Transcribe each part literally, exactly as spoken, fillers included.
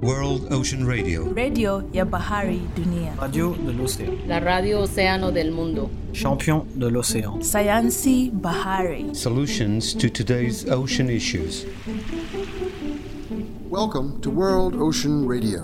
World Ocean Radio. Radio ya Bahari Dunia. Radio de l'océan. La radio océano del mundo. Champion de l'océan. Sayansi Bahari. Solutions to today's ocean issues. Welcome to World Ocean Radio.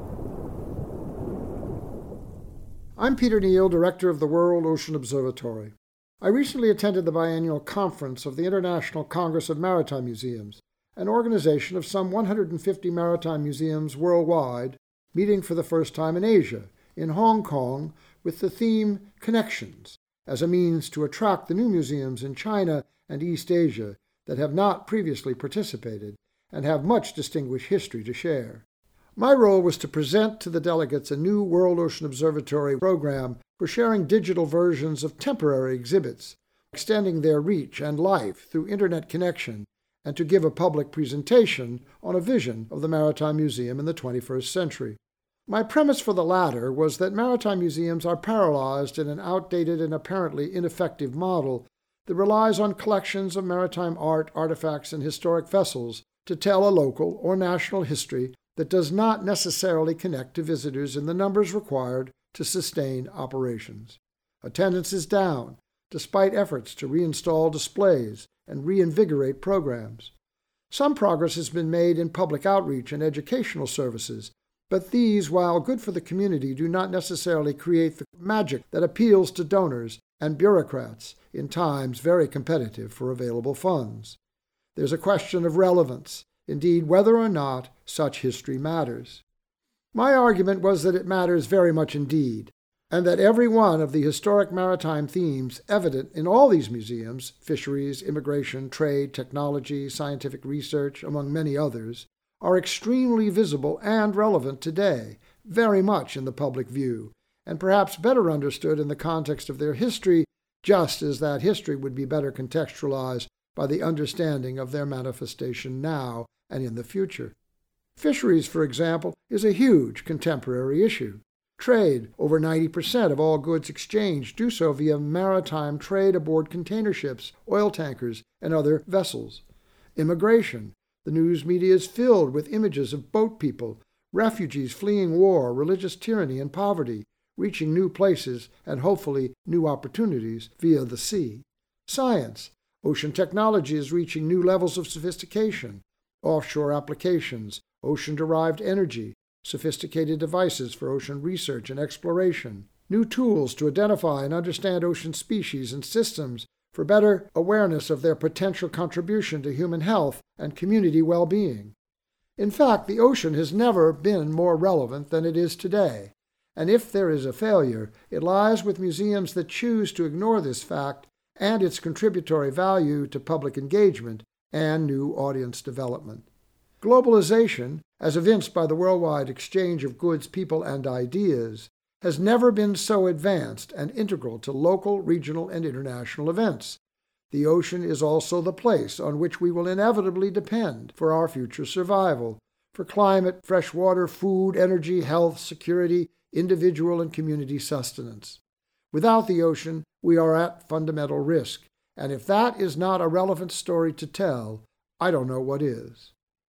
I'm Peter Neal, Director of the World Ocean Observatory. I recently attended the biennial conference of the International Congress of Maritime Museums, an organization of some one hundred fifty maritime museums worldwide, meeting for the first time in Asia, in Hong Kong, with the theme Connections, as a means to attract the new museums in China and East Asia that have not previously participated and have much distinguished history to share. My role was to present to the delegates a new World Ocean Observatory program for sharing digital versions of temporary exhibits, extending their reach and life through Internet connection, and to give a public presentation on a vision of the Maritime Museum in the twenty-first century. My premise for the latter was that maritime museums are paralyzed in an outdated and apparently ineffective model that relies on collections of maritime art, artifacts, and historic vessels to tell a local or national history that does not necessarily connect to visitors in the numbers required to sustain operations. Attendance is down, despite efforts to reinstall displays and reinvigorate programs. Some progress has been made in public outreach and educational services, but these, while good for the community, do not necessarily create the magic that appeals to donors and bureaucrats in times very competitive for available funds. There's a question of relevance, indeed whether or not such history matters. My argument was that it matters very much indeed, and that every one of the historic maritime themes evident in all these museums, fisheries, immigration, trade, technology, scientific research, among many others, are extremely visible and relevant today, very much in the public view, and perhaps better understood in the context of their history, just as that history would be better contextualized by the understanding of their manifestation now and in the future. Fisheries, for example, is a huge contemporary issue. Trade, over ninety percent of all goods exchanged do so via maritime trade aboard container ships, oil tankers, and other vessels. Immigration, the news media is filled with images of boat people, refugees fleeing war, religious tyranny, and poverty, reaching new places and hopefully new opportunities via the sea. Science, ocean technology is reaching new levels of sophistication. Offshore applications, ocean-derived energy, sophisticated devices for ocean research and exploration, new tools to identify and understand ocean species and systems for better awareness of their potential contribution to human health and community well-being. In fact, the ocean has never been more relevant than it is today, and if there is a failure, it lies with museums that choose to ignore this fact and its contributory value to public engagement and new audience development. Globalization, as evinced by the worldwide exchange of goods, people, and ideas, has never been so advanced and integral to local, regional, and international events. The ocean is also the place on which we will inevitably depend for our future survival, for climate, fresh water, food, energy, health, security, individual and community sustenance. Without the ocean, we are at fundamental risk, and if that is not a relevant story to tell, I don't know what is.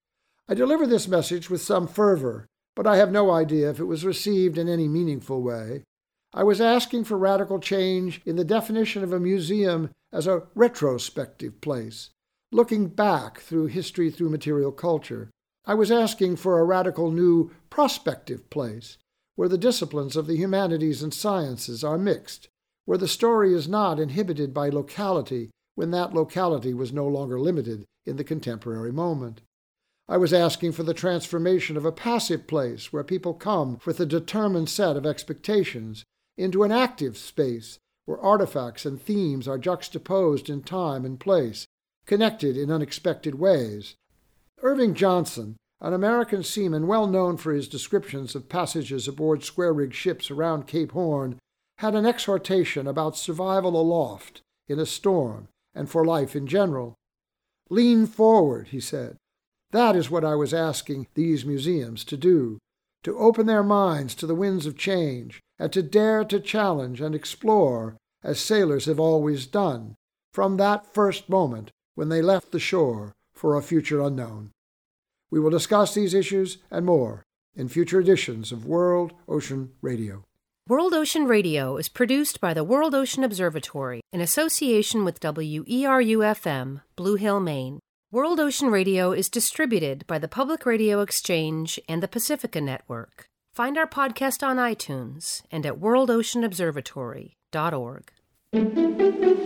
I deliver this message with some fervor, but I have no idea if it was received in any meaningful way. I was asking for radical change in the definition of a museum as a retrospective place, looking back through history through material culture. I was asking for a radical new prospective place, where the disciplines of the humanities and sciences are mixed, where the story is not inhibited by locality when that locality was no longer limited in the contemporary moment. I was asking for the transformation of a passive place where people come with a determined set of expectations into an active space where artifacts and themes are juxtaposed in time and place, connected in unexpected ways. Irving Johnson, an American seaman well known for his descriptions of passages aboard square-rigged ships around Cape Horn, had an exhortation about survival aloft in a storm and for life in general. "Lean forward," he said. That is what I was asking these museums to do, to open their minds to the winds of change and to dare to challenge and explore, as sailors have always done, from that first moment when they left the shore for a future unknown. We will discuss these issues and more in future editions of World Ocean Radio. World Ocean Radio is produced by the World Ocean Observatory in association with W E R U F M, Blue Hill, Maine. World Ocean Radio is distributed by the Public Radio Exchange and the Pacifica Network. Find our podcast on iTunes and at world ocean observatory dot org.